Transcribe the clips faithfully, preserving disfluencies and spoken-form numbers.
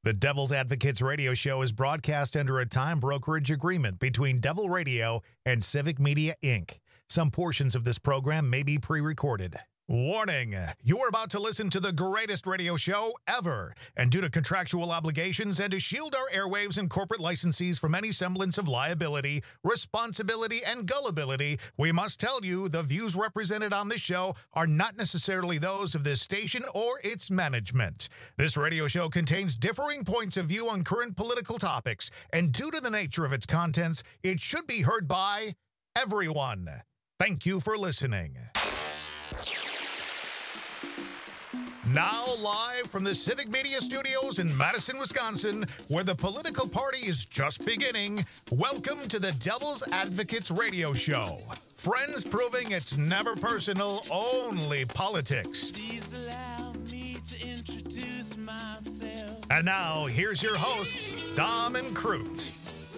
The Devil's Advocates radio show is broadcast under a time brokerage agreement between Devil Radio and Civic Media, Incorporated. Some portions of this program may be pre-recorded. Warning, you are about to listen to the greatest radio show ever. And due to contractual obligations and to shield our airwaves and corporate licensees from any semblance of liability, responsibility, and gullibility, we must tell you the views represented on this show are not necessarily those of this station or its management. This radio show contains differing points of view on current political topics, and due to the nature of its contents, it should be heard by everyone. Thank you for listening. Now live from the Civic Media Studios in Madison, Wisconsin, where the political party is just beginning, welcome to the Devil's Advocates radio show. Friends proving it's never personal, only politics. Please allow me to introduce myself. And now, here's your hosts, Dom and Crute.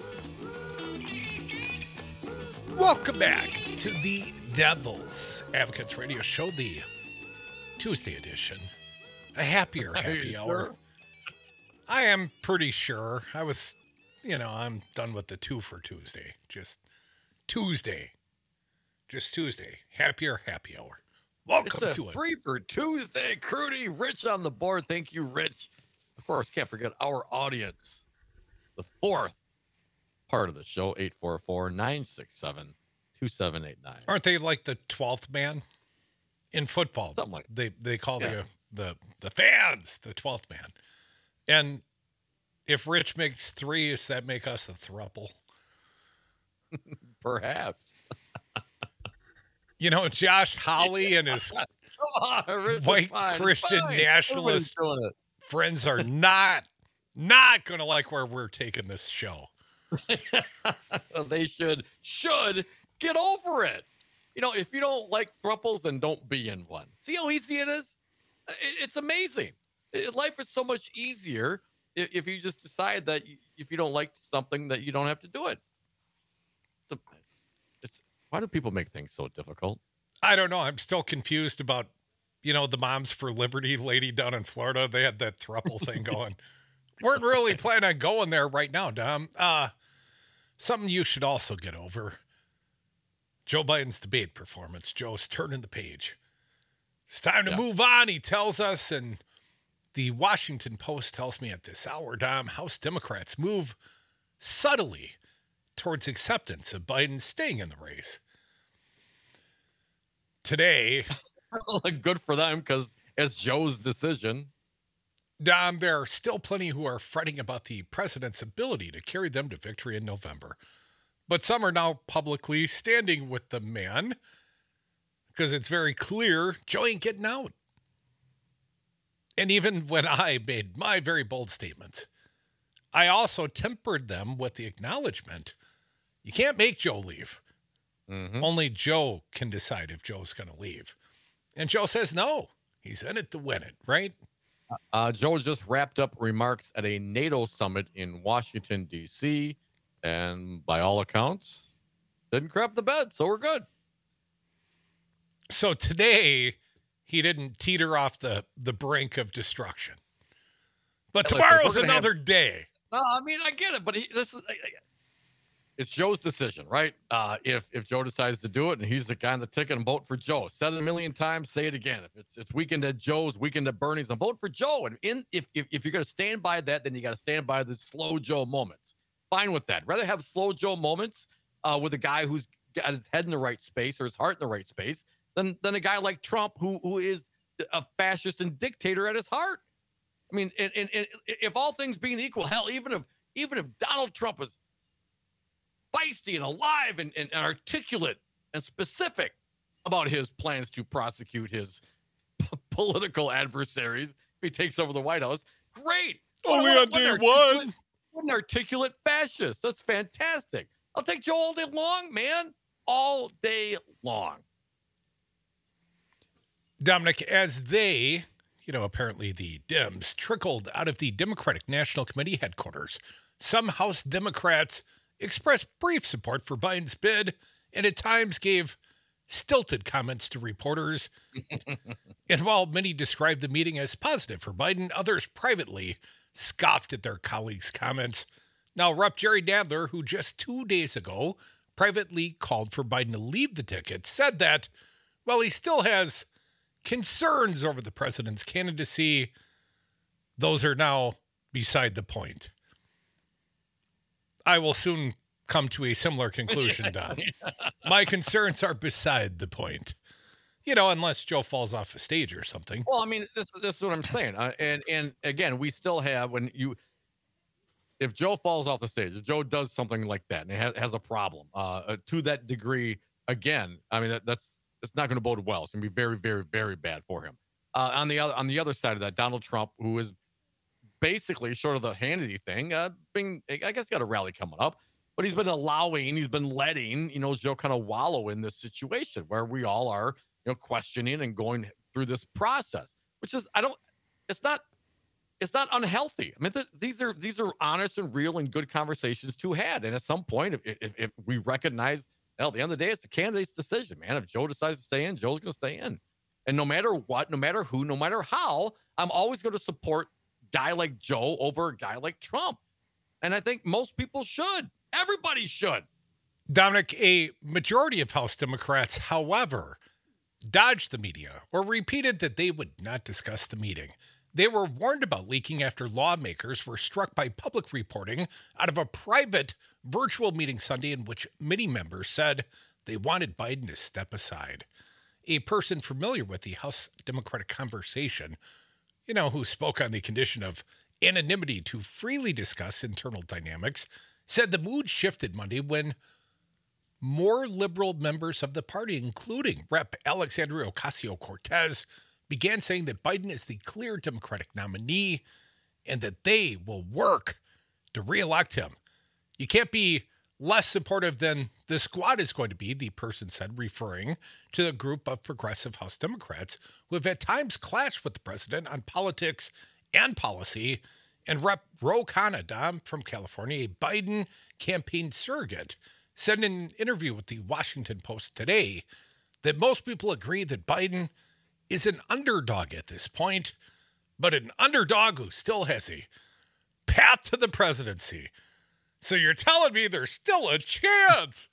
Welcome back to the Devil's Advocates radio show, the Tuesday edition. A happier happy hour. Sure? I am pretty sure. I was, you know, I'm done with the two for Tuesday. Just Tuesday. Just Tuesday. Happier happy hour. Welcome it's a to it. Free for Tuesday. Crudy, Rich on the board. Thank you, Rich. Of course, can't forget our audience. The fourth part of the show, eight four four, nine six seven, two seven eight nine. Aren't they like the twelfth man in football? Something like they they call yeah. the the the fans the twelfth man. And if Rich makes three, does that make us a throuple? Perhaps. You know, Josh Hawley and his on, white Christian nationalist friends are not not going to like where we're taking this show. They should should get over it. You know, if you don't like thruples, then don't be in one. See how easy it is? It, it's amazing. It, life is so much easier if, if you just decide that you, if you don't like something, that you don't have to do it. It's, a, it's, it's why do people make things so difficult? I don't know. I'm still confused about, you know, the Moms for Liberty lady down in Florida. They had that thruple thing going. Weren't really planning on going there right now, Dom. Uh, something you should also get over. Joe Biden's debate performance. Joe's turning the page. It's time to yeah. move on, he tells us. And the Washington Post tells me at this hour, Dom, House Democrats move subtly towards acceptance of Biden staying in the race. Today. Good for them, because it's Joe's decision. Dom, there are still plenty who are fretting about the president's ability to carry them to victory in November. But some are now publicly standing with the man because it's very clear Joe ain't getting out. And even when I made my very bold statements, I also tempered them with the acknowledgement you can't make Joe leave. Mm-hmm. Only Joe can decide if Joe's going to leave. And Joe says no. He's in it to win it, right? Uh, Joe just wrapped up remarks at a NATO summit in Washington, D C, and by all accounts, didn't crap the bed, so we're good. So today, he didn't teeter off the, the brink of destruction. But yeah, tomorrow's listen, another have, day. No, I mean, I get it, but he, this is... It's Joe's decision, right? Uh, if if Joe decides to do it, and he's the guy on the ticket, I'm voting for Joe. Said it a million times, say it again. If it's it's weekend at Joe's, weekend at Bernie's, I'm voting for Joe. And in if if, if you're going to stand by that, then you got to stand by the slow Joe moments. Fine with that. Rather have slow Joe moments uh, with a guy who's got his head in the right space or his heart in the right space than than a guy like Trump who who is a fascist and dictator at his heart. I mean, and, and, and if all things being equal, hell, even if even if Donald Trump was feisty and alive and, and, and articulate and specific about his plans to prosecute his p- political adversaries if he takes over the White House, great. Only what, on day one. What an articulate fascist. That's fantastic. I'll take Joe all day long, man. All day long. Dominic, as they, you know, apparently the Dems trickled out of the Democratic National Committee headquarters, some House Democrats expressed brief support for Biden's bid and at times gave stilted comments to reporters. And while many described the meeting as positive for Biden, others privately scoffed at their colleagues' comments. Now, Representative Jerry Nadler, who just two days ago privately called for Biden to leave the ticket, said that, while he still has concerns over the president's candidacy, those are now beside the point. I will soon come to a similar conclusion, Don. My concerns are beside the point. You know, unless Joe falls off a stage or something. Well, I mean, this, this is what I'm saying. Uh, and, and again, we still have, when you, if Joe falls off the stage, if Joe does something like that and has, has a problem uh, to that degree, again, I mean, that, that's, it's not going to bode well. It's going to be very, very, very bad for him. Uh, on the other, on the other side of that, Donald Trump, who is basically sort of the Hannity thing, uh, being, I guess, got a rally coming up, but he's been allowing, he's been letting, you know, Joe kind of wallow in this situation where we all are, you know, questioning and going through this process, which is, I don't, it's not, it's not unhealthy. I mean, th- these are, these are honest and real and good conversations to have. And at some point, if, if, if we recognize, hell, at the end of the day, it's the candidate's decision, man. If Joe decides to stay in, Joe's going to stay in. And no matter what, no matter who, no matter how, I'm always going to support a guy like Joe over a guy like Trump. And I think most people should. Everybody should. Dominic, a majority of House Democrats, however, dodged the media or repeated that they would not discuss the meeting. They were warned about leaking after lawmakers were struck by public reporting out of a private virtual meeting Sunday in which many members said they wanted Biden to step aside. A person familiar with the House Democratic conversation, you know, who spoke on the condition of anonymity to freely discuss internal dynamics, said the mood shifted Monday when more liberal members of the party, including Representative Alexandria Ocasio-Cortez, began saying that Biden is the clear Democratic nominee and that they will work to reelect him. You can't be less supportive than the squad is going to be, the person said, referring to the group of progressive House Democrats who have at times clashed with the president on politics and policy. And Representative Ro Khanna, Dom, from California, a Biden campaign surrogate, said in an interview with the Washington Post today that most people agree that Biden is an underdog at this point, but an underdog who still has a path to the presidency. So you're telling me there's still a chance?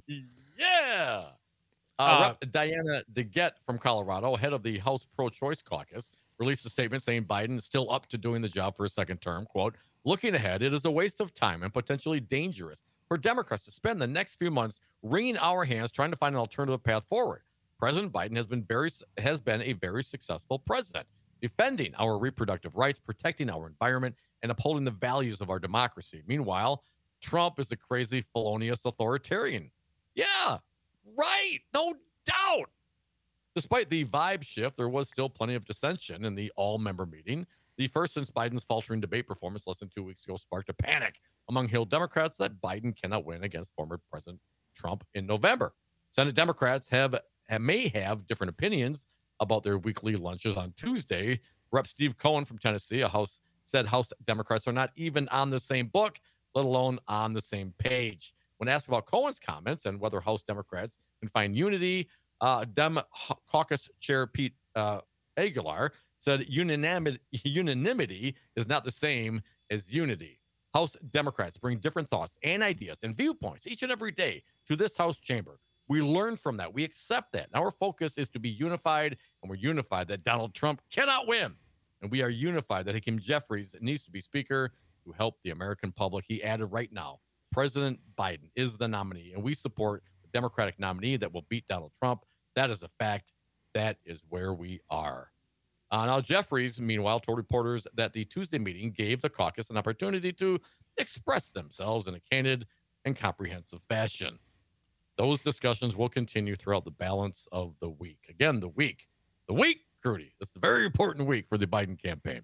Yeah. Uh, Uh, Rep. Diana DeGette from Colorado, head of the House Pro-Choice Caucus, released a statement saying Biden is still up to doing the job for a second term. Quote, looking ahead, it is a waste of time and potentially dangerous for Democrats to spend the next few months wringing our hands trying to find an alternative path forward. President Biden has been very has been a very successful president, defending our reproductive rights, protecting our environment, and upholding the values of our democracy. Meanwhile, Trump is a crazy, felonious authoritarian. Yeah, right. No doubt. Despite the vibe shift, there was still plenty of dissension in the all-member meeting. The first since Biden's faltering debate performance less than two weeks ago sparked a panic among Hill Democrats that Biden cannot win against former President Trump in November. Senate Democrats have, have may have different opinions about their weekly lunches on Tuesday. Representative Steve Cohen from Tennessee, a House said House Democrats are not even on the same book, let alone on the same page. When asked about Cohen's comments and whether House Democrats can find unity, uh, Dem Caucus Chair Pete uh, Aguilar said unanimity, unanimity is not the same as unity. House Democrats bring different thoughts and ideas and viewpoints each and every day to this House chamber. We learn from that. We accept that. And our focus is to be unified, and we're unified that Donald Trump cannot win. And we are unified that Hakeem Jeffries needs to be Speaker to help the American public. He added right now, President Biden is the nominee, and we support the Democratic nominee that will beat Donald Trump. That is a fact. That is where we are. Uh, now, Jeffries, meanwhile, told reporters that the Tuesday meeting gave the caucus an opportunity to express themselves in a candid and comprehensive fashion. Those discussions will continue throughout the balance of the week. Again, the week. The week, Crudy. This is a very important week for the Biden campaign.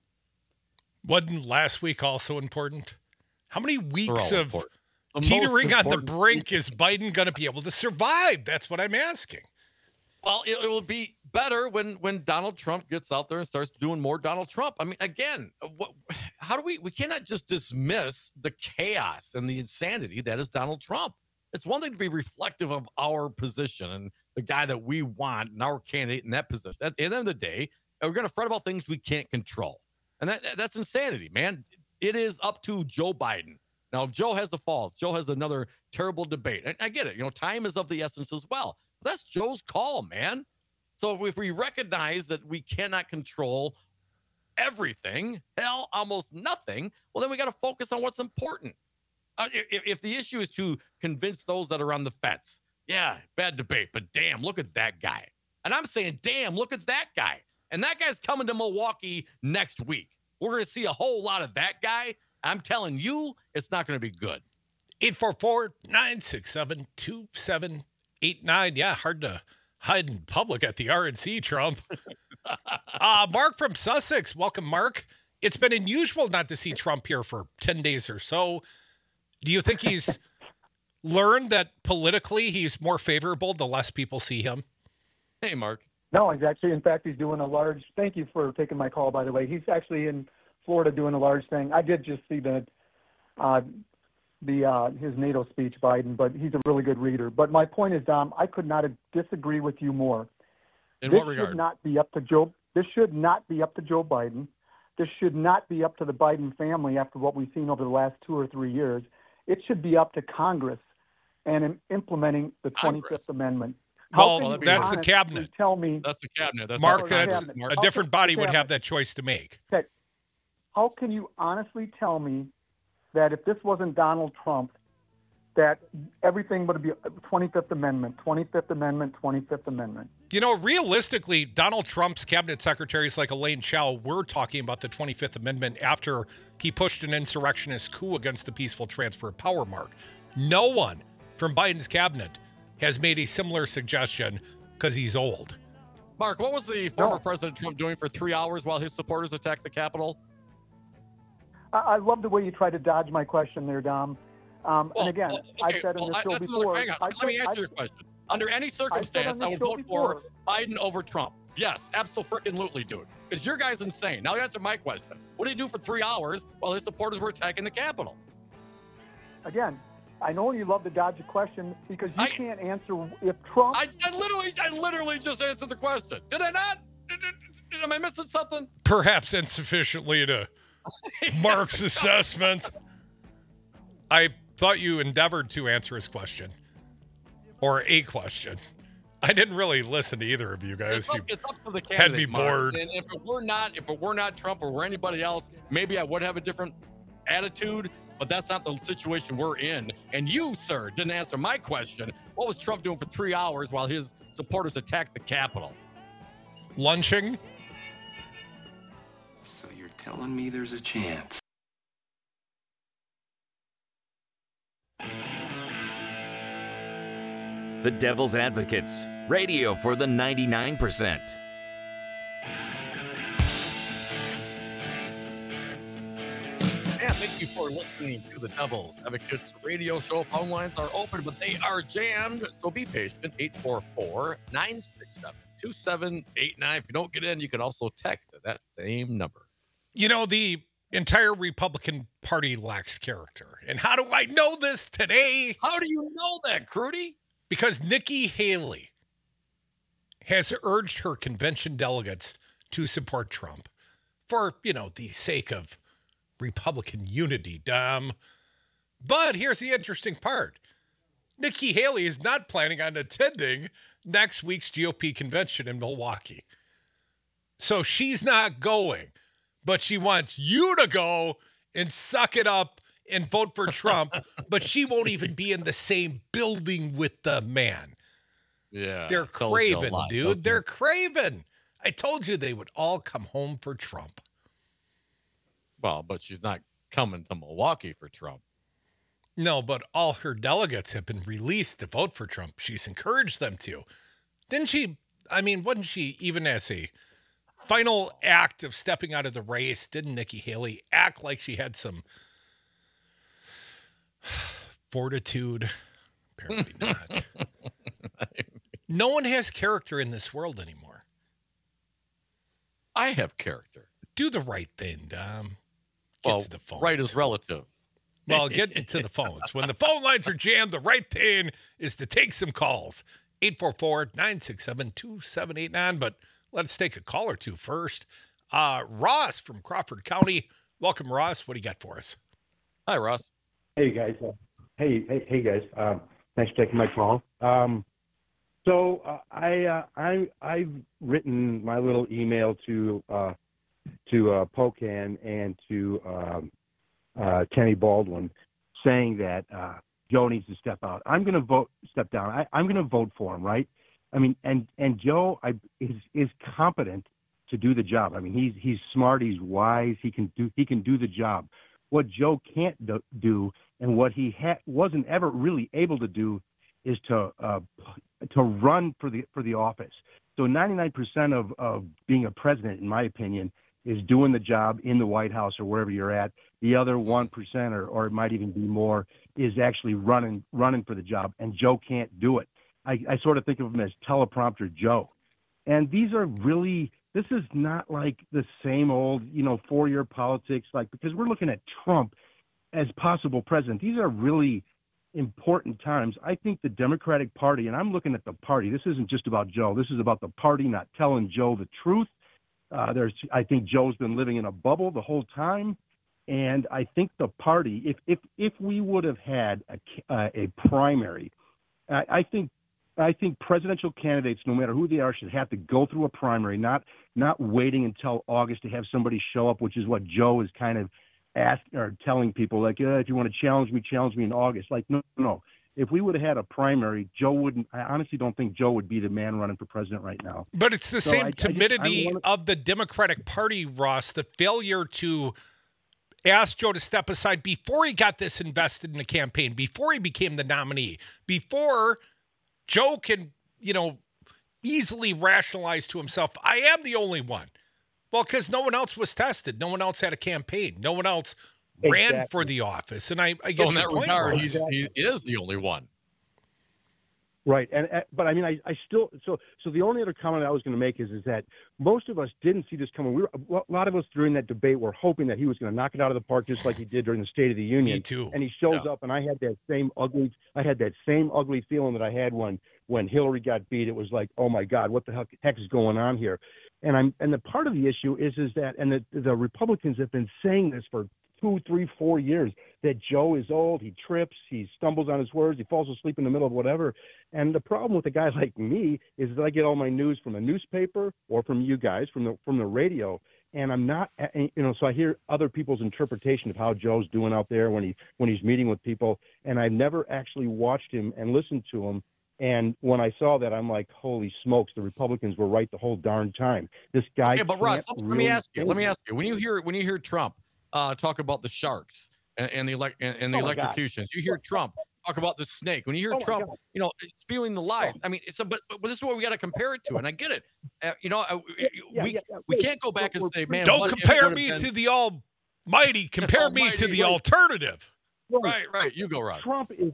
Wasn't last week also important? How many weeks of The teetering most on the important brink is Biden going to be able to survive? That's what I'm asking. Well, it, it will be better when when Donald Trump gets out there and starts doing more Donald Trump. I mean, again, what, how do we, we cannot just dismiss the chaos and the insanity that is Donald Trump. It's one thing to be reflective of our position and the guy that we want and our candidate in that position. At the end of the day, we're going to fret about things we can't control. And that that's insanity, man. It is up to Joe Biden. Now, if Joe has the fall, if Joe has another terrible debate, and I get it, you know, time is of the essence as well. But that's Joe's call, man. So if we, if we recognize that we cannot control everything, hell, almost nothing, well, then we got to focus on what's important. Uh, if, if the issue is to convince those that are on the fence, yeah, bad debate, but damn, look at that guy. And I'm saying, damn, look at that guy. And that guy's coming to Milwaukee next week. We're going to see a whole lot of that guy. I'm telling you, it's not going to be good. eight four four, nine six seven, two seven eight nine. Yeah, hard to hide in public at the R N C, Trump. uh, Mark from Sussex. Welcome, Mark. It's been unusual not to see Trump here for ten days or so. Do you think he's learned that politically he's more favorable the less people see him? Hey, Mark. No, he's actually, in fact, he's doing a large, thank you for taking my call, by the way. He's actually in Florida doing a large thing. I did just see the, uh, the uh, his NATO speech, Biden, but he's a really good reader. But my point is, Dom, I could not disagree with you more. In this what regard? should not be up to Joe. This should not be up to Joe Biden. This should not be up to the Biden family after what we've seen over the last two or three years. It should be up to Congress and in implementing the Congress. twenty-fifth Amendment. Well, can you that's the honestly cabinet. Tell me, That's the cabinet. That's Mark, not that's Congress, Mark. a different body would have that choice to make. okay, how can you honestly tell me that if this wasn't Donald Trump, that everything would be twenty-fifth Amendment, twenty-fifth Amendment, twenty-fifth Amendment? You know, realistically, Donald Trump's cabinet secretaries like Elaine Chao were talking about the twenty-fifth Amendment after he pushed an insurrectionist coup against the peaceful transfer of power, Mark. No one from Biden's cabinet has made a similar suggestion because he's old. Mark, what was the former No. President Trump doing for three hours while his supporters attacked the Capitol? I, I love the way you try to dodge my question there, Dom. Um, Well, and again, well, I've okay, said in well, this I- show that's another- before. hang on. I Let me said- answer your question. Under any circumstance, I on would this show vote for before. Biden over Trump. Yes, absolutely, dude. Because your guy's insane. Now answer my question. What did he do for three hours while his supporters were attacking the Capitol? Again, I know you love to dodge a question because you I- can't answer if Trump. I, I literally, I literally just answered the question. Did I not? Did- did- did- Am I missing something? Perhaps insufficiently to Mark's assessment. I thought you endeavored to answer his question or a question. I didn't really listen to either of you guys. It's up, You- it's up to the had candidate. me Mark. bored. And if it were not, if it were not Trump or were anybody else, maybe I would have a different attitude. But that's not the situation we're in. And you, sir, didn't answer my question. What was Trump doing for three hours while his supporters attacked the Capitol? Lunching? So you're telling me there's a chance? The Devil's Advocates, radio for the ninety-nine percent. And thank you for listening to the Devil's Advocates radio show. Phone lines are open, but they are jammed. So be patient. eight four four, nine six seven, two seven eight nine. If you don't get in, you can also text at that same number. You know, the entire Republican Party lacks character. And how do I know this today? How do you know that, Crudy? Because Nikki Haley has urged her convention delegates to support Trump for, you know, the sake of Republican unity, Dom. But here's the interesting part. Nikki Haley is not planning on attending next week's G O P convention in Milwaukee. So she's not going, but she wants you to go and suck it up and vote for Trump, but she won't even be in the same building with the man. Yeah. They're tells you a craven, lot, dude. doesn't They're it? craven. I told you they would all come home for Trump. Well, but she's not coming to Milwaukee for Trump. No, but all her delegates have been released to vote for Trump. She's encouraged them to. Didn't she? I mean, wasn't she, even as a final act of stepping out of the race, didn't Nikki Haley act like she had some fortitude? Apparently not. No one has character in this world anymore. I have character. Do the right thing, Dom. Get Well, to the phone. right is relative. Well, get to the phones. When the phone lines are jammed, the right thing is to take some calls. eight four four, nine six seven, two seven eight nine. But let's take a call or two first. Uh, Ross from Crawford County. Welcome, Ross. What do you got for us? Hi, Ross. Hey guys. Uh, hey, hey, hey guys. Um, thanks for taking my call. Um, so uh, I, uh, I, I've written my little email to uh, to uh, Pocan and to um, uh, Kenny Baldwin, saying that uh, Joe needs to step out. I'm going to vote, step down. I, I'm going to vote for him, right? I mean, and and Joe I, is is competent to do the job. I mean, he's he's smart, he's wise, he can do he can do the job. What Joe can't do, do and what he ha- wasn't ever really able to do is to uh, to run for the for the office. So ninety-nine percent of, of being a president, in my opinion, is doing the job in the White House or wherever you're at. The other one percent, or, or it might even be more, is actually running running for the job, and Joe can't do it. I, I sort of think of him as teleprompter Joe. And these are really, this is not like the same old, you know, four-year politics, like, because we're looking at Trump as possible president. These are really important times. I think the Democratic Party, and I'm looking at the party, this isn't just about Joe. This is about the party not telling Joe the truth. Uh, there's, I think Joe's been living in a bubble the whole time. And I think the party, if if if we would have had a, uh, a primary, I, I think I think presidential candidates, no matter who they are, should have to go through a primary, not not waiting until August to have somebody show up, which is what Joe is kind of asking or telling people, like, yeah, if you want to challenge me, challenge me in August. Like, no, no. If we would have had a primary, Joe wouldn't. I honestly don't think Joe would be the man running for president right now. But it's the So same I- I just- timidity I wanna- of the Democratic Party, Ross, the failure to ask Joe to step aside before he got this invested in the campaign, before he became the nominee, before Joe can, you know, easily rationalize to himself, I am the only one. Well, because no one else was tested. No one else had a campaign. No one else ran Exactly. for the office. And I, I So get in your that point, regard, Ross. he's, he is the only one. Right, and uh, but I mean, I, I still so so the only other comment I was going to make is is that most of us didn't see this coming. We were a lot of us during that debate were hoping that he was going to knock it out of the park, just like he did during the State of the Union. Me too. And he shows Yeah. up, and I had that same ugly, I had that same ugly feeling that I had when when Hillary got beat. It was like, oh my God, what the heck, heck is going on here? And I'm and the part of the issue is is that, and the the Republicans have been saying this for two, three, four years, that Joe is old, he trips, he stumbles on his words, he falls asleep in the middle of whatever. And the problem with a guy like me is that I get all my news from a newspaper or from you guys, from the from the radio, and I'm not, you know, so I hear other people's interpretation of how Joe's doing out there when he when he's meeting with people, and I've never actually watched him and listened to him. And when I saw that, I'm like, holy smokes, the Republicans were right the whole darn time. This guy. Okay, but Ross, can't let, let really me ask you. Let me think. ask you. When you hear when you hear Trump uh, talk about the sharks and, and the elect and, and the Oh my God. electrocutions, you hear Trump talk about the snake. When you hear Oh my Trump, God. you know, spewing the lies. Oh. I mean, it's a, but, but this is what we got to compare it to, and I get it. Uh, you know, uh, Yeah, we yeah, yeah. we Wait, can't go back we're- and we're say, pre- man, Don't what if it compare would me have to been- the almighty. Compare me to Almighty, the right. alternative. Right, right. You go, Ross. Trump is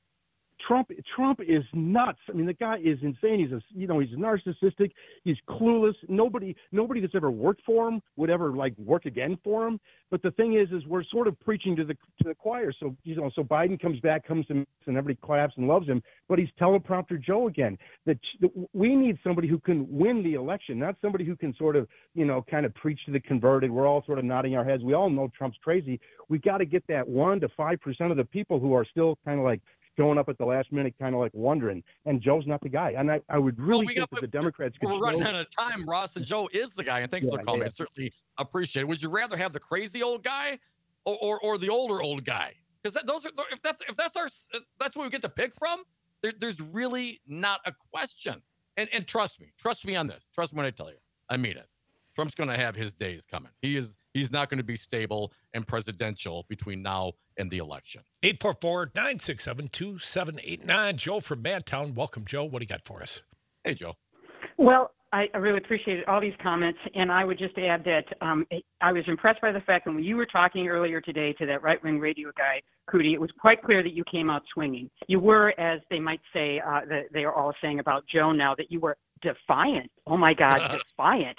Trump Trump is nuts. I mean, the guy is insane. He's a you know he's narcissistic. He's clueless. Nobody nobody that's ever worked for him would ever like work again for him. But the thing is, is we're sort of preaching to the to the choir. So you know, so Biden comes back, comes to and everybody claps and loves him. But he's teleprompter Joe again. That we need somebody who can win the election, not somebody who can sort of you know kind of preach to the converted. We're all sort of nodding our heads. We all know Trump's crazy. We got to get that one to five percent of the people who are still kind of like showing up at the last minute, kind of like wondering. And Joe's not the guy. And I, I would really we think got- that the Democrats could We're running show- out of time, Ross, and Joe is the guy. And thanks Yeah, for calling. yeah. I certainly appreciate it. Would you rather have the crazy old guy or or, or the older old guy? Because that, those are if that's if that's our if that's what we get to pick from. There, there's really not a question. And and trust me, trust me on this. Trust me when I tell you. I mean it. Trump's going to have his days coming. He is he's not going to be stable and presidential between now and the election. eight four four, nine six seven, two seven eight nine. Joe from Madtown. Welcome, Joe. What do you got for us? Hey, Joe. Well, I, I really appreciated all these comments, and I would just add that um, I was impressed by the fact that when you were talking earlier today to that right-wing radio guy, Cootie, it was quite clear that you came out swinging. You were, as they might say, uh, that they are all saying about Joe now, that you were defiant. Oh, my God, defiant.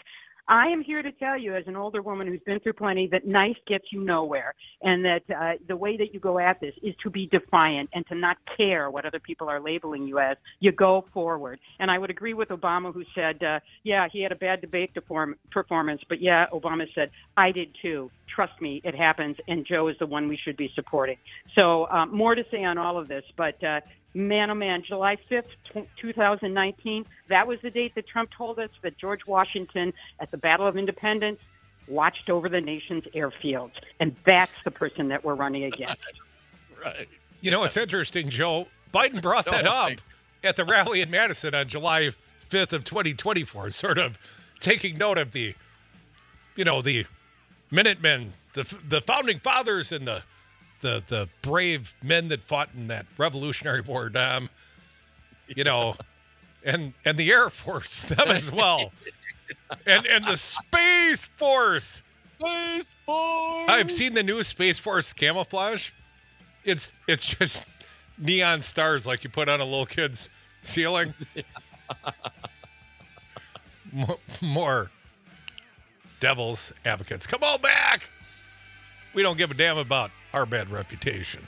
I am here to tell you, as an older woman who's been through plenty, that nice gets you nowhere, and that uh, the way that you go at this is to be defiant and to not care what other people are labeling you as. You go forward. And I would agree with Obama, who said, uh, yeah, he had a bad debate deform- performance, but yeah, Obama said, I did too. Trust me, it happens, and Joe is the one we should be supporting. So um, more to say on all of this, but uh, man, oh man, July fifth, twenty nineteen, that was the date that Trump told us that George Washington, at the Battle of Independence, watched over the nation's airfields. And that's the person that we're running against. Right. You know, it's interesting, Joe. Biden brought that up at the rally in Madison on July fifth of twenty twenty-four, sort of taking note of the, you know, the Minutemen, the the founding fathers and the the the brave men that fought in that Revolutionary War, Dom, you know, and and the Air Force, them as well, and and the Space Force. Space Force. I've seen the new Space Force camouflage. It's it's just neon stars like you put on a little kid's ceiling. more, more Devil's advocates. Come on back. We don't give a damn about our bad reputation.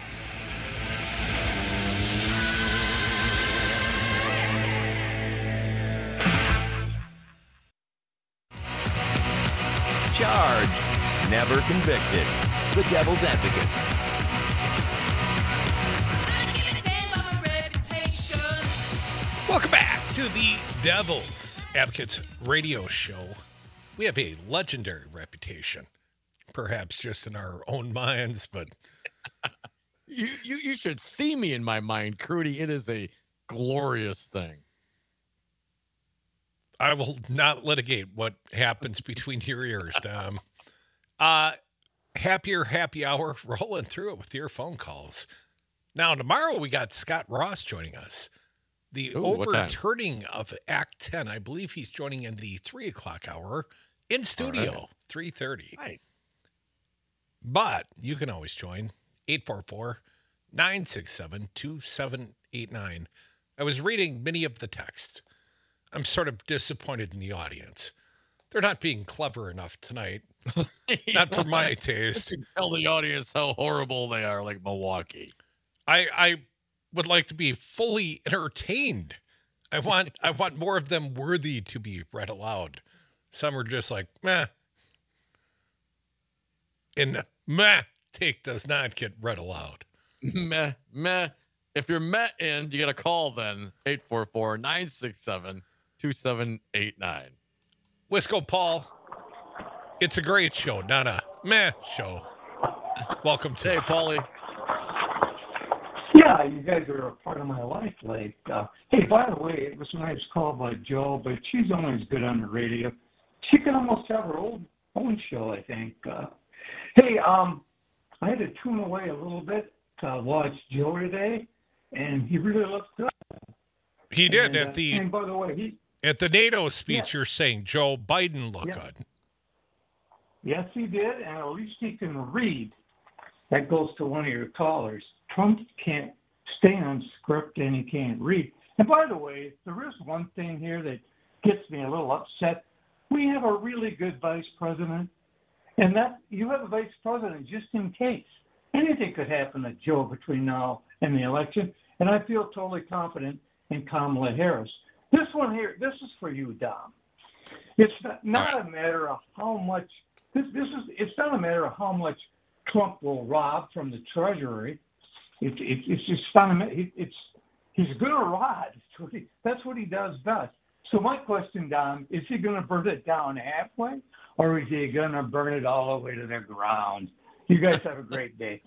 Charged, never convicted. The Devil's Advocates. Welcome back to the Devil's Advocates radio show. We have a legendary reputation, perhaps just in our own minds, but you, you you should see me in my mind, Crudy. It is a glorious thing. I will not litigate what happens between your ears, Tom. Uh, happier happy hour, rolling through it with your phone calls. Now, tomorrow we got Scott Ross joining us. The Ooh, overturning of Act ten. I believe he's joining in the three o'clock hour in studio, right. three thirty. Nice. But you can always join, eight four four, nine six seven, two seven eight nine. I was reading many of the text. I'm sort of disappointed in the audience. They're not being clever enough tonight. Not for my taste. Tell the audience how horrible they are, like Milwaukee. I I would like to be fully entertained. I want I want more of them worthy to be read aloud. Some are just like, meh. And meh take does not get read aloud. Meh, meh. If you're met in, you got to call then, eight four four, nine six seven, two seven eight nine. Wisco Paul, it's a great show, not a meh show. Welcome to Hey, Paulie. Yeah, you guys are a part of my life. Like, uh, hey, by the way, it was a nice call by Joe, but she's always good on the radio. She can almost have her own own show, I think. Uh, hey, um, I had to tune away a little bit to watch Joe today, and he really looked good. He did and, at uh, the and by the way, he at the NATO speech. Yeah. You're saying Joe Biden looked Yeah. good. Yes, he did, and at least he can read. That goes to one of your callers. Trump can't stay on script and he can't read. And by the way, there is one thing here that gets me a little upset. We have a really good vice president, and that you have a vice president just in case. Anything could happen to Joe between now and the election, and I feel totally confident in Kamala Harris. This one here, this is for you, Dom. It's not, not a matter of how much. This this is. It's not a matter of how much Trump will rob from the Treasury. It, it, it's just fundamental. It's he's going to rob. That's what he does best. So my question, Don, is he going to burn it down halfway, or is he going to burn it all the way to the ground? You guys have a great day.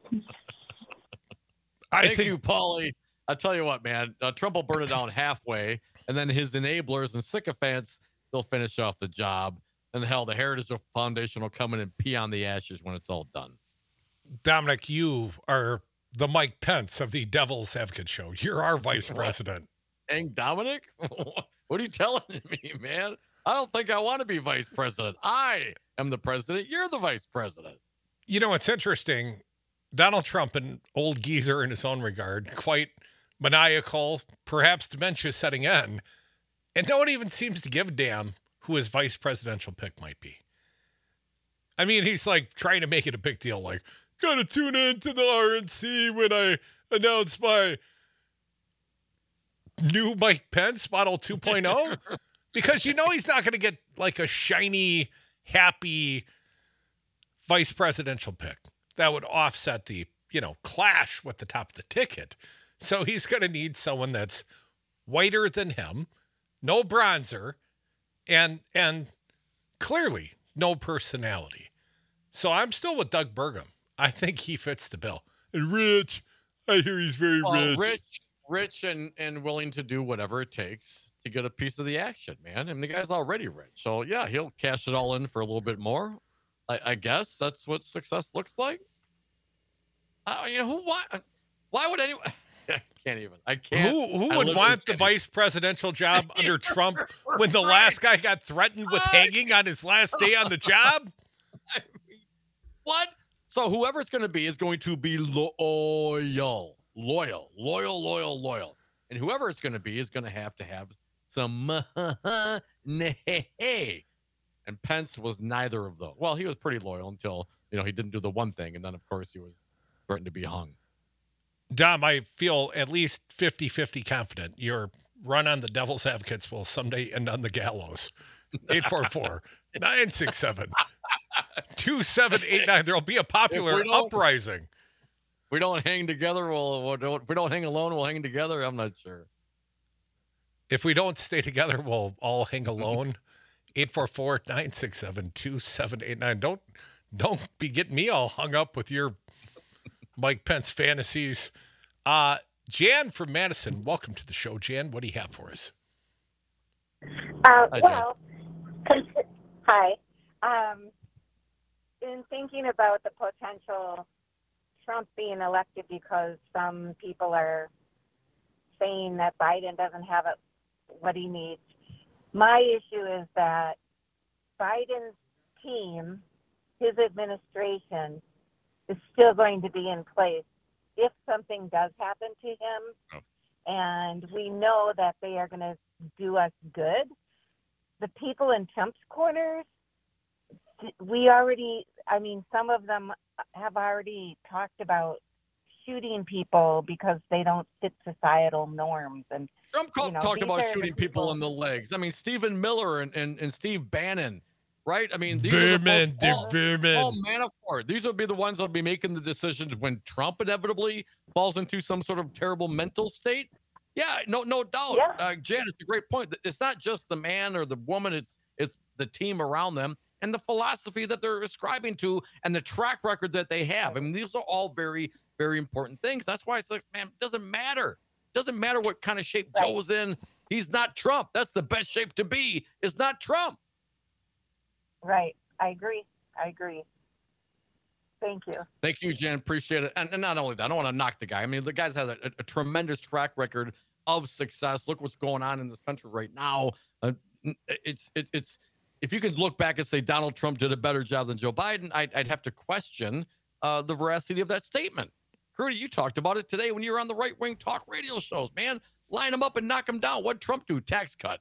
I Thank think you, Paulie. I tell you what, man, uh, Trump will burn it down halfway, and then his enablers and sycophants, they'll finish off the job. And hell, the Heritage Foundation will come in and pee on the ashes when it's all done. Dominic, you are the Mike Pence of the Devil's Advocate Show. You're our vice president. Dang, Dominic? What are you telling me, man? I don't think I want to be vice president. I am the president. You're the vice president. You know, it's interesting. Donald Trump, an old geezer in his own regard, quite maniacal, perhaps dementia setting in, and no one even seems to give a damn who his vice presidential pick might be. I mean, he's like trying to make it a big deal, like, gotta tune in to the R N C when I announce my new Mike Pence Model two point oh. Because you know he's not going to get like a shiny, happy vice presidential pick that would offset the, you know, clash with the top of the ticket. So he's going to need someone that's whiter than him, no bronzer, and and clearly no personality. So I'm still with Doug Burgum. I think he fits the bill. And Rich, I hear he's very well, rich. Rich, rich, and and willing to do whatever it takes to get a piece of the action, man. I mean, the guy's already rich, so yeah, he'll cash it all in for a little bit more. I, I guess that's what success looks like. Uh, you know, who? Why? Why would anyone? I can't even. I can't. Who who I would literally want the can't vice presidential job under Trump when the last guy got threatened with hanging on his last day on the job? I mean, what? So whoever's going to be is going to be loyal, loyal, loyal, loyal, loyal, and whoever it's going to be is going to have to have some money. And Pence was neither of those. Well, he was pretty loyal until, you know, he didn't do the one thing, and then of course he was threatened to be hung. Dom, I feel at least fifty-fifty confident your run on the Devil's Advocates will someday end on the gallows. eight four four, nine six seven, two seven eight nine. There'll be a popular uprising. If we don't hang together, we'll, we'll don't, if we don't hang alone, we'll hang together. I'm not sure. If we don't stay together, we'll all hang alone. eight four four, nine six seven, two seven eight nine. Don't, don't be getting me all hung up with your Mike Pence fantasies. Uh, Jan from Madison, welcome to the show. Jan, what do you have for us? Uh, Hi, well, cons- hi. Um, in thinking about the potential Trump being elected because some people are saying that Biden doesn't have it, what he needs, my issue is that Biden's team, his administration, is still going to be in place if something does happen to him. Oh. And we know that they are going to do us good. The people in Trump's corners, we already, I mean, some of them have already talked about shooting people because they don't fit societal norms. And Trump you know, talked these about are the shooting people, people in the legs. I mean, Stephen Miller and, and, and Steve Bannon, right? I mean, these Vermin, are the they're folks, vermin. Paul Manafort. These will be the ones that'll be making the decisions when Trump inevitably falls into some sort of terrible mental state. Yeah, no, no doubt. Yeah. Uh, Jan, it's a great point. It's not just the man or the woman. It's it's the team around them and the philosophy that they're ascribing to and the track record that they have. I mean, these are all very, very important things. That's why it's like, man, it doesn't matter. It doesn't matter what kind of shape Right. Joe's in. He's not Trump. That's the best shape to be. It's not Trump. Right. I agree. I agree. Thank you. Thank you, Jen. Appreciate it. And, and not only that, I don't want to knock the guy. I mean, the guy's had a, a, a tremendous track record of success. Look what's going on in this country right now. Uh, it's it, it's if you could look back and say Donald Trump did a better job than Joe Biden, I'd, I'd have to question uh, the veracity of that statement. Crudy, you talked about it today when you were on the right-wing talk radio shows, man. Line them up and knock them down. What'd Trump do? Tax cut.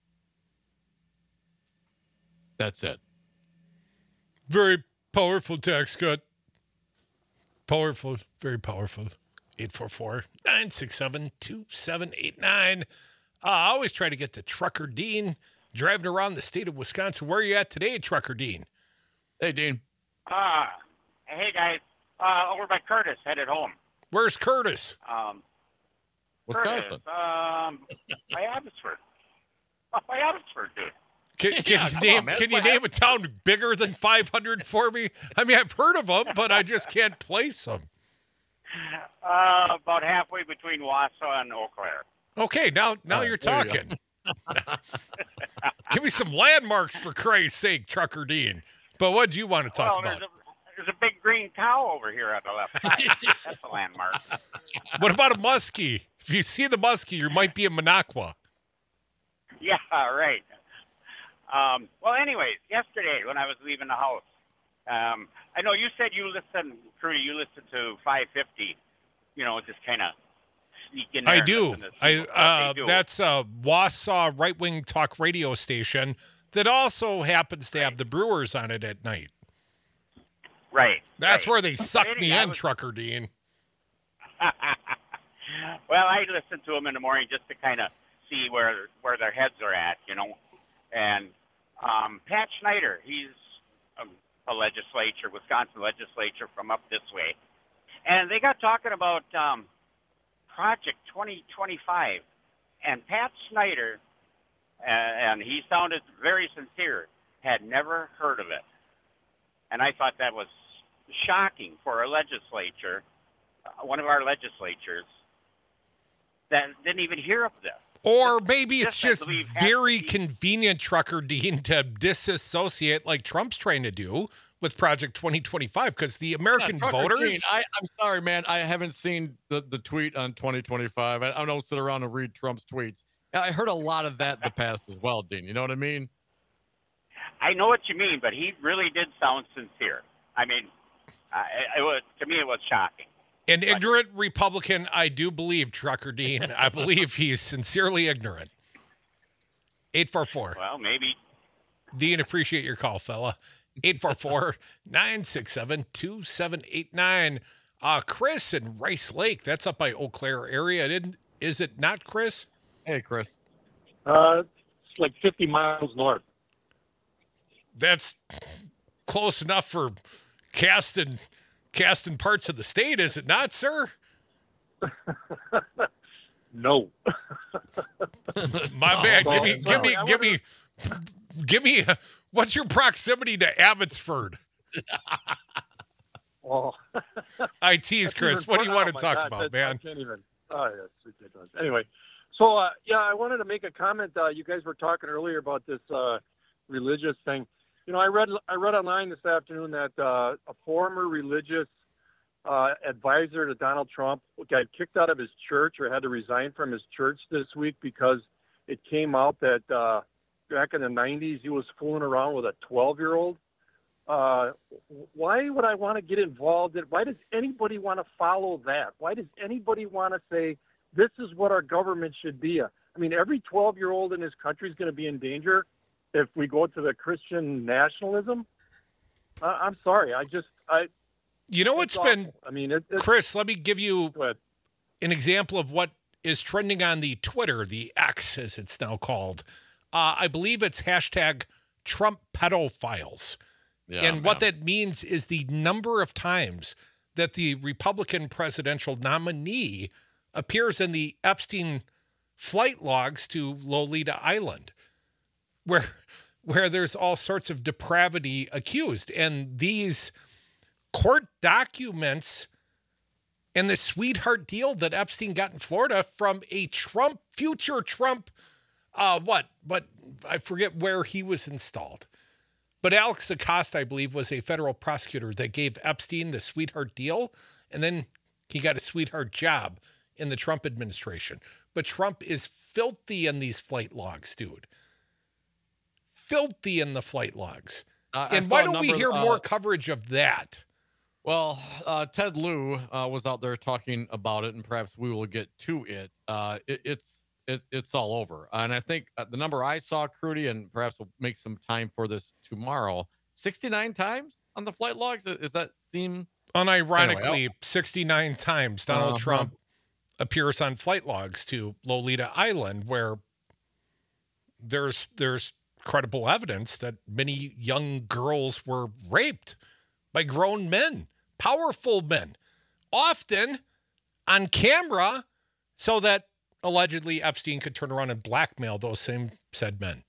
That's it. Very powerful tax cut. Powerful, very powerful. eight four four, nine six seven, two seven eight nine. Uh, I always try to get to Trucker Dean driving around the state of Wisconsin. Where are you at today, Trucker Dean? Hey, Dean. Ah, hey guys. Uh, over by Curtis, headed home. Where's Curtis? Um, Wisconsin. Curtis, um, by Abbotsford. Oh, by Abbotsford, dude. Can, can Yeah, you come name on, man. can you What name a town bigger than five hundred for me? I mean, I've heard of them, but I just can't place them. Uh, about halfway between Wausau and Eau Claire. Okay, now now All right, you're there you go. talking. Give me some landmarks for Christ's sake, Trucker Dean. But what do you want to talk well, about? there's a, there's a big green cow over here at the left side. That's a landmark. What about a muskie? If you see the muskie, you might be in Minocqua. Yeah, right. Um, well, anyways, yesterday when I was leaving the house, um, I know you said you listened, Crudy, you listened to five fifty, you know, just kind of sneak in there. I and do. listen to I what they uh, do. that's a Wausau right-wing talk radio station that also happens to have the Brewers on it at night. Right. That's right. where they suck But me anyhow, I in, was- Trucker Dean. Well, I listen to them in the morning just to kind of see where where their heads are at, you know. And um, Pat Schneider, he's a, a legislature, Wisconsin legislature from up this way, and they got talking about um, Project twenty twenty-five, and Pat Schneider, uh, and he sounded very sincere, had never heard of it, and I thought that was shocking for a legislature, uh, one of our legislatures, that didn't even hear of this. Or maybe it's This, I just believe, has very to be- convenient, Trucker Dean, to disassociate like Trump's trying to do with Project twenty twenty-five, because the American Yeah, Trucker voters. Dean, I, I'm sorry, man. I haven't seen the, the tweet on twenty twenty-five. I, I don't sit around and read Trump's tweets. I heard a lot of that in the past as well, Dean. You know what I mean? I know what you mean, but he really did sound sincere. I mean, uh, it, it was to me it was shocking. An ignorant Republican, I do believe, Trucker Dean. I believe he's sincerely ignorant. eight four four. Well, maybe. Dean, appreciate your call, fella. eight four four, nine six seven, two seven eight nine. Uh, Chris in Rice Lake, that's up by Eau Claire area. Didn't, is it not, Chris? Hey, Chris. Uh, it's like fifty miles north. That's close enough for casting casting parts of the state, is it not, sir? No. My bad. Give me, No, give me, I give me, give me. uh, What's your proximity to Abbotsford? Oh. I tease, That's Chris. even What do you fun- want oh to my talk God, about, that's- man? I can't even. Oh, yeah, it's ridiculous. Anyway, so uh, yeah, I wanted to make a comment. Uh, you guys were talking earlier about this uh, religious thing. You know, I read I read online this afternoon that uh, a former religious uh, advisor to Donald Trump got kicked out of his church or had to resign from his church this week because it came out that uh, back in the nineties he was fooling around with a twelve-year-old. Uh, why would I want to get involved in? Why does anybody want to follow that? Why does anybody want to say this is what our government should be? I mean, every twelve-year-old in this country is going to be in danger if we go to the Christian nationalism. Uh, I'm sorry, I just I. You know what's it's been, awful. I mean, it, it's, Chris, let me give you go ahead. an example of what is trending on the Twitter, the X as it's now called. Uh, I believe it's hashtag Trump pedophiles. Yeah, and what man. that means is the number of times that the Republican presidential nominee appears in the Epstein flight logs to Lolita Island, where where there's all sorts of depravity accused. And these court documents and the sweetheart deal that Epstein got in Florida from a Trump, future Trump, uh, what? But I forget where he was installed. But Alex Acosta, I believe, was a federal prosecutor that gave Epstein the sweetheart deal, and then he got a sweetheart job in the Trump administration. But Trump is filthy in these flight logs, dude. Filthy in the flight logs. Uh, I and saw why a don't we number, hear uh, more coverage of that? Well, uh, Ted Lieu uh, was out there talking about it, and perhaps we will get to it. Uh, it it's it, it's all over, and I think uh, the number I saw, Crudy, and perhaps we'll make some time for this tomorrow. sixty-nine times on the flight logs. Does that seem Unironically, Anyway, sixty-nine times Donald Uh-huh. Trump appears on flight logs to Lolita Island, where there's there's credible evidence that many young girls were raped by grown men, powerful men, often on camera, so that allegedly Epstein could turn around and blackmail those same said men.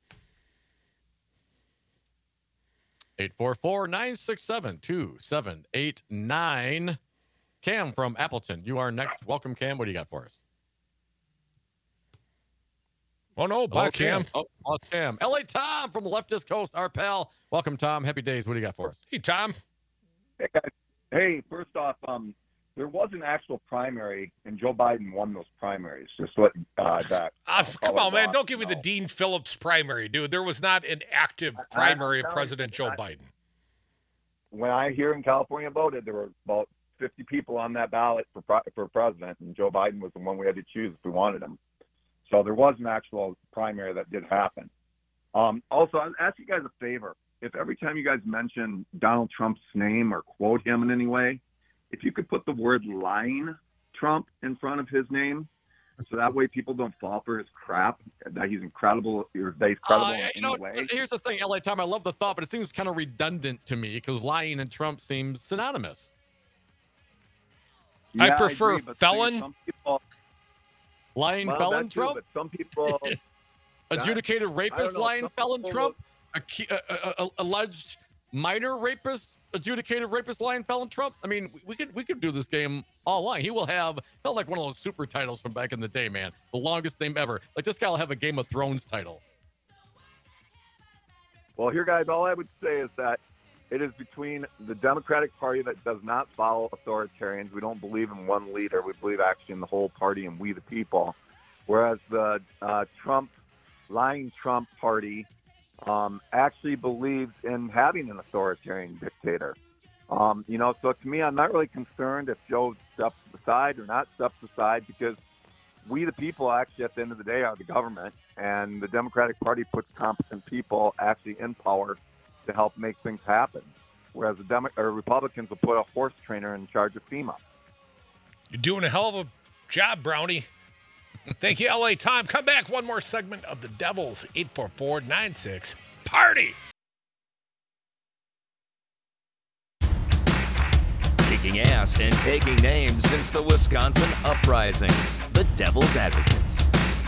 eight four four, nine six seven, two seven eight nine. Cam from Appleton, you are next. Welcome, Cam. What do you got for us? Oh, no, Black Hello, Cam. Oh, lost Cam. L A Tom from the leftist coast, our pal. Welcome, Tom. Happy days. What do you got for us? Hey, Tom. Hey, guys. Hey, first off, um, there was an actual primary, and Joe Biden won those primaries. Just let uh, that. Uh, uh, come on, man. Box Don't give me the know. Dean Phillips primary, dude. There was not an active I- primary I'm of telling President you, Joe I- Biden. When I here in California voted, there were about fifty people on that ballot for pri- for president, and Joe Biden was the one we had to choose if we wanted him. So there was an actual primary that did happen. Um, also, I'll ask you guys a favor. If every time you guys mention Donald Trump's name or quote him in any way, if you could put the word lying Trump in front of his name, so that way people don't fall for his crap, that he's incredible, or that he's credible Uh, in you any know, way. here's the thing, L A Tom, I love the thought, but it seems kind of redundant to me because lying and Trump seems synonymous. I Yeah, prefer agree, but felon. Some people, Lying well, felon that too, Trump? but some people Adjudicated I rapist don't know, lying some felon people Trump? A, key- a, a, a, alleged minor rapist, adjudicated rapist lying felon Trump? I mean, we could we could do this game all along. He will have, felt like one of those super titles from back in the day, man. The longest name ever. Like this guy will have a Game of Thrones title. Well, here, guys, all I would say is that it is between the Democratic Party that does not follow authoritarians. We don't believe in one leader. We believe actually in the whole party and we the people. Whereas the uh, Trump, lying Trump party um, actually believes in having an authoritarian dictator. Um, you know, so to me, I'm not really concerned if Joe steps aside or not steps aside because we the people actually at the end of the day are the government, and the Democratic Party puts competent people actually in power to help make things happen, whereas the Demo- or Republicans will put a horse trainer in charge of FEMA. You're doing a hell of a job, Brownie. Thank you, L A Time. Come back. One more segment of the Devils. eight four four, nine six, party. Kicking ass and taking names since the Wisconsin Uprising. The Devil's Advocates.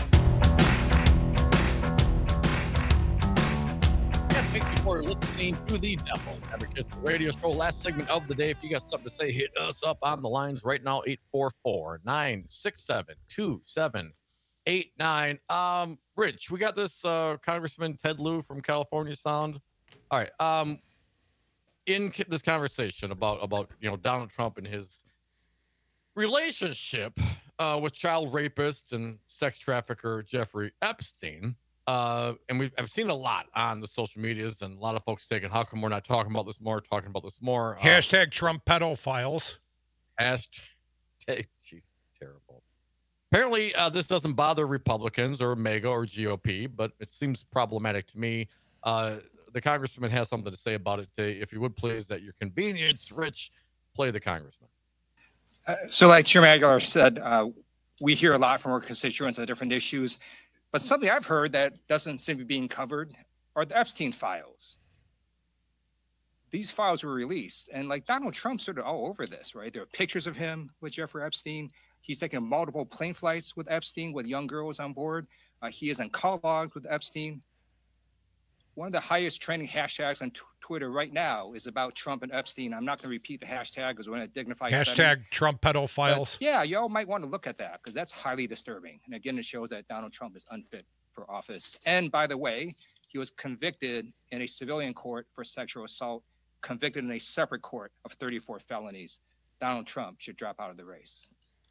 And thank you for listening to the Devil's Advocates radio show. Last segment of the day. If you got something to say, hit us up on the lines right now. eight four four, nine six seven, two seven eight nine. Um, Rich, we got this uh, Congressman Ted Lieu from California sound. All right. Um, in this conversation about about you know Donald Trump and his relationship uh, with child rapist and sex trafficker Jeffrey Epstein, uh, and we've I've seen a lot on the social medias and a lot of folks taking, how come we're not talking about this more, talking about this more? Uh, Hashtag Trump pedophiles. Hashtag, jeez, terrible. Apparently, uh, this doesn't bother Republicans or MAGA or G O P, but it seems problematic to me. Uh, the congressman has something to say about it. Today. If you would please, at your convenience, Rich, play the congressman. Uh, so like Chairman Aguilar said, uh, we hear a lot from our constituents on different issues, but something I've heard that doesn't seem to be being covered are the Epstein files. These files were released, and like Donald Trump sort of all over this, right? There are pictures of him with Jeffrey Epstein. He's taken multiple plane flights with Epstein with young girls on board. Uh, he is on call logs with Epstein. One of the highest trending hashtags on t- Twitter right now is about Trump and Epstein. I'm not going to repeat the hashtag because we're in a dignified Hashtag setting. Trump pedophiles. But yeah, y'all might want to look at that because that's highly disturbing. And again, it shows that Donald Trump is unfit for office. And by the way, he was convicted in a civilian court for sexual assault, convicted in a separate court of thirty-four felonies. Donald Trump should drop out of the race.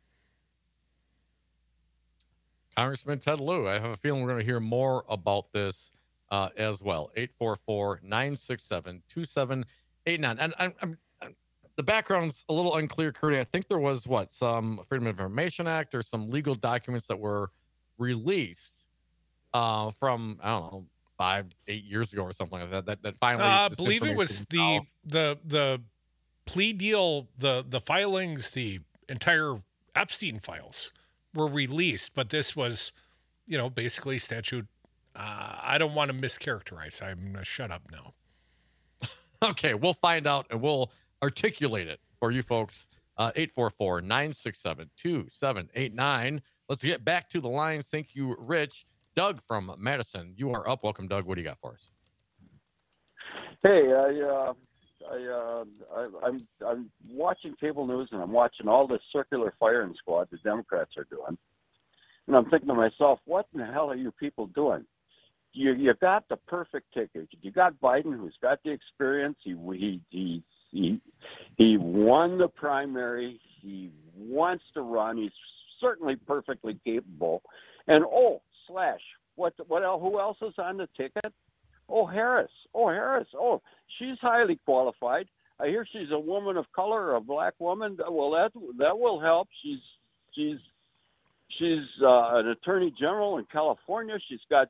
Congressman Ted Lieu, I have a feeling we're going to hear more about this uh, as well. eight four four, nine six seven, two seven eight nine. And I'm, I'm, I'm, the background's a little unclear, Curdy. I think there was, what, some Freedom of Information Act or some legal documents that were released uh, from, I don't know, five, eight years ago or something like that, that, that finally... I uh, this believe it was the, out. the, the plea deal, the, the filings, the entire Epstein files were released, but this was, you know, basically statute. Uh, I don't want to mischaracterize. I'm going to shut up now. Okay, we'll find out and we'll articulate it for you folks. Uh, eight four four, nine six seven, two seven eight nine. Let's get back to the lines. Thank you, Rich. Doug from Madison, you are up. Welcome, Doug. What do you got for us? Hey, I, uh, I, uh, I, I'm I'm watching cable news and I'm watching all this circular firing squad the Democrats are doing, and I'm thinking to myself, what in the hell are you people doing? You you got the perfect ticket. You got Biden, who's got the experience. He he he he, he won the primary. He wants to run. He's certainly perfectly capable. And oh, slash, what what else? Who else is on the ticket? Oh, Harris. Oh, Harris. Oh, she's highly qualified. I hear she's a woman of color, a black woman. Well, that that will help. She's she's she's uh, an attorney general in California. She's got she's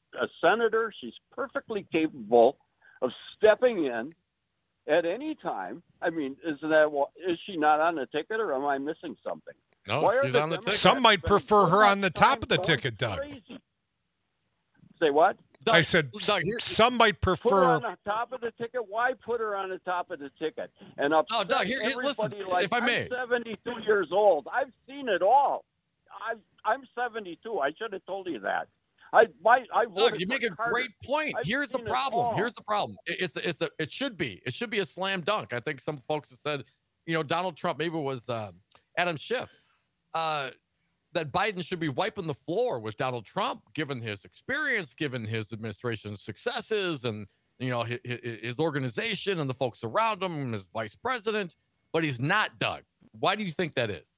a senator. She's perfectly capable of stepping in at any time. I mean, isn't that is she not on the ticket, or am I missing something? No, Why are she's the on the ticket. Democrats Some might spending prefer so her much on the top time of the going ticket, Doug. crazy? Say what? Doug, I said Doug, here- some might Put her prefer. on the top of the ticket. Why put her on the top of the ticket? And upset Oh, Doug, here- here- listen, everybody like if I may. I'm seventy-two years old. I've seen it all. I'm I'm seventy-two. I should have told you that. I my I voted Doug, you for make a Carter. great point. I've Here's the seen it problem. all. Here's the problem. It- It's a, it's a it should be it should be a slam dunk. I think some folks have said, you know, Donald Trump, maybe it was uh, Adam Schiff, uh, that Biden should be wiping the floor with Donald Trump, given his experience, given his administration's successes, and you know his, his organization and the folks around him, his vice president. But he's not, Doug. Why do you think that is?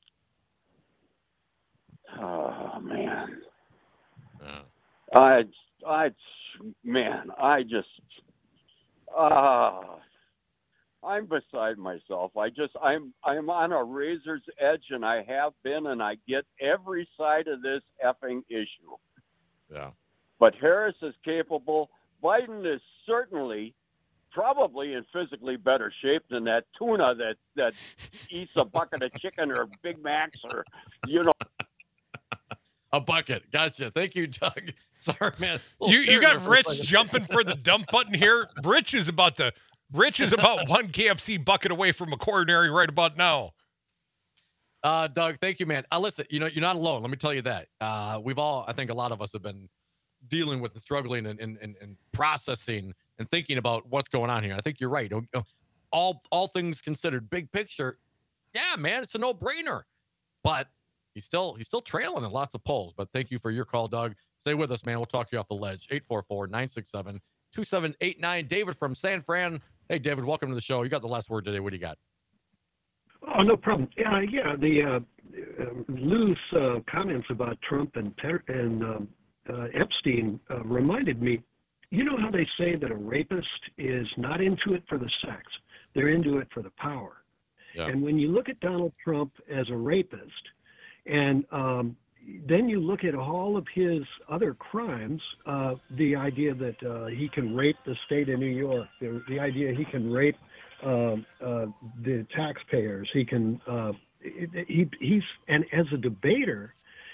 Oh man. Uh, I, I, man, I just, uh, I'm beside myself. I just, I'm, I'm on a razor's edge, and I have been, and I get every side of this effing issue. Yeah. But Harris is capable. Biden is certainly, probably in physically better shape than that tuna that that eats a bucket of chicken or Big Macs or, you know. A bucket. Gotcha. Thank you, Doug. Sorry, man. You you got Rich jumping for the dump button here. Rich is about the Rich is about one K F C bucket away from a coronary right about now. Uh, Doug, thank you, man. Uh, listen, you know, you're not alone. Let me tell you that. Uh, we've all, I think a lot of us have been dealing with and struggling and, and, and, and processing and thinking about what's going on here. I think you're right. All, all things considered, big picture, yeah, man, it's a no-brainer. But he's still he's still trailing in lots of polls. But thank you for your call, Doug. Stay with us, man. We'll talk you off the ledge. eight four four, nine six seven, two seven eight nine. David from San Fran. Hey, David, welcome to the show. You got the last word today. What do you got? Oh, no problem. Yeah, yeah. The uh, uh, Lou's uh, comments about Trump and per- and um, uh, Epstein uh, reminded me. You know how they say that a rapist is not into it for the sex; they're into it for the power. Yeah. And when you look at Donald Trump as a rapist, and um, then you look at all of his other crimes, uh, the idea that uh, he can rape the state of New York, the, the idea he can rape uh, uh, the taxpayers, he can, uh, he, he's, and as a debater,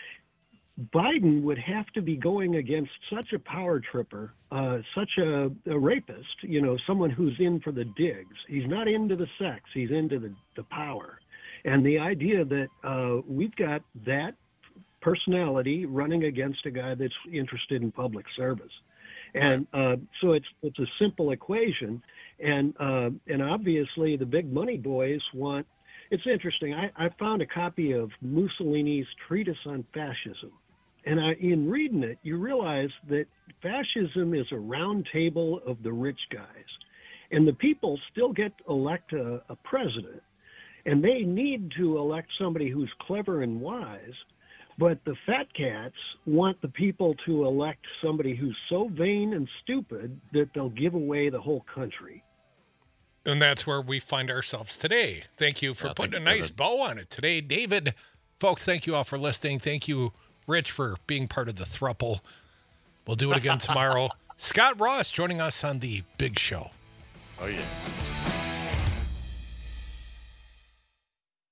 Biden would have to be going against such a power tripper, uh, such a, a rapist, you know, someone who's in for the digs. He's not into the sex, he's into the, the power. And the idea that uh, we've got that personality running against a guy that's interested in public service. And uh, so it's it's a simple equation. And uh, and obviously the big money boys want, it's interesting. I, I found a copy of Mussolini's Treatise on Fascism. And I, in reading it, you realize that fascism is a round table of the rich guys. And the people still get to elect a, a president. And they need to elect somebody who's clever and wise. But the fat cats want the people to elect somebody who's so vain and stupid that they'll give away the whole country. And that's where we find ourselves today. Thank you for Yeah, putting a thank you, nice David. bow on it today, David. Folks, thank you all for listening. Thank you, Rich, for being part of the thruple. We'll do it again tomorrow. Scott Ross joining us on the Big Show. Oh, yeah.